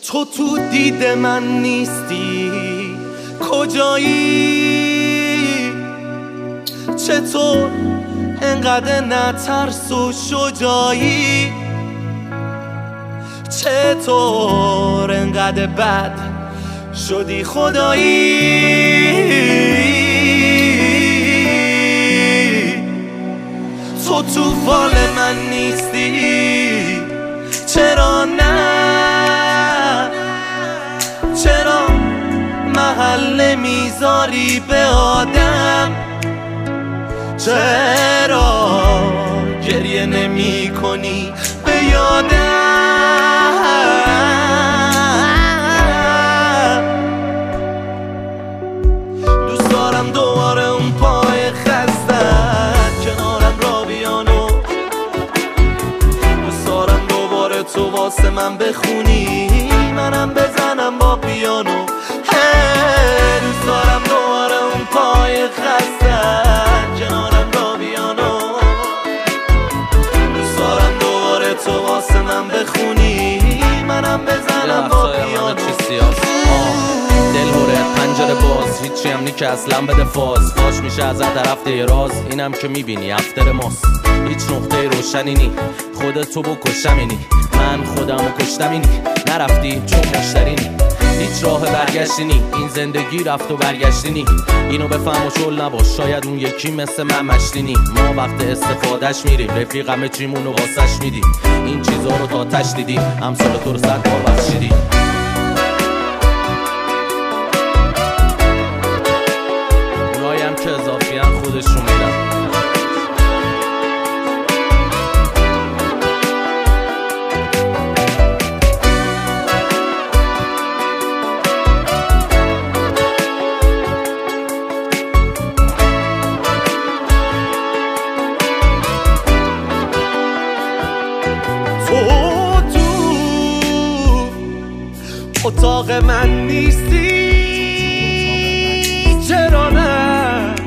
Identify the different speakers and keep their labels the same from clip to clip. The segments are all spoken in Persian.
Speaker 1: تو تو دید من نیستی، کجایی؟ چطور انقدر نترس و شجاعی؟ چطور انقدر بد شدی خدایی؟ تو فال من نیستی، چرا نه؟ چرا محل میذاری به آدم؟ چرا گریه نمی کنی به یادم؟ دوست دارم دوباره اون پای خستت کنارم را بیانو، دوست دارم دوباره تو واسه من بخونی منم بزنم با پیانو. دوست دارم دوباره اون پای خستت کنارم را بیانو، دوست دارم دوباره تو واسه من بخونی منم بزنم با پیانو.
Speaker 2: دل هوره پنجره باز، هیچی هم نی که اصلا بده فاز. فاش میشه از طرف دیراز، اینم که میبینی افتر ماست. هیچ نقطه روشنی نی، خودتو بکشمینی، من خودمو کشتمینی. نرفتی چون مشتری نی، هیچ راه برگشتی نی، این زندگی رفت و برگشتی نی. اینو بفهم و شل نباش، شاید اون یکی مثل من مشتی نی. ما وقت استفادهش میریم، رفیقمه چیمونو واسش میدی. این چیزا رو تا تش دیدی، امثال تو رو 100 بار بخشیدی. اونایم که اضافیان خودشون میدن.
Speaker 1: اتاق من نیستی، چرا نه؟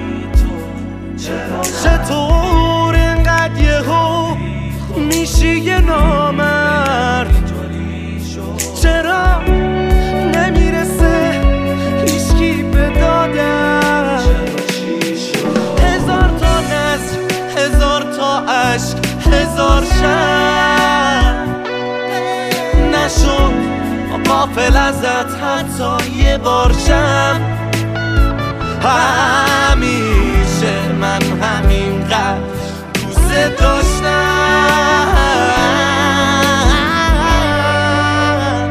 Speaker 1: چطور اینقدر یهو میشی یه نامرد؟ چرا نمیرسه هیچکی به دادم؟ هزار تا نظر، هزار تا عشق، هزار شب نشد غافل ازت حتی یه بار شم. همیشه من همینقدر دوست داشتم.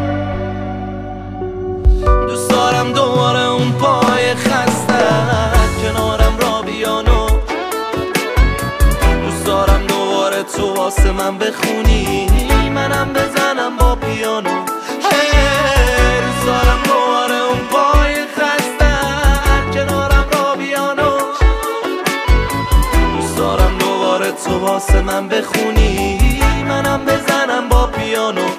Speaker 1: دوست دارم دوباره اون پای خستت کنارم را بیانو، دوست دارم دوباره تو واسه من بخونی منم بزنم با پیانو. دوست دارم دوباره اون پای خستت کنارم را بیانو، دوست دارم دوباره تو واسه من بخونی منم بزنم با پیانو.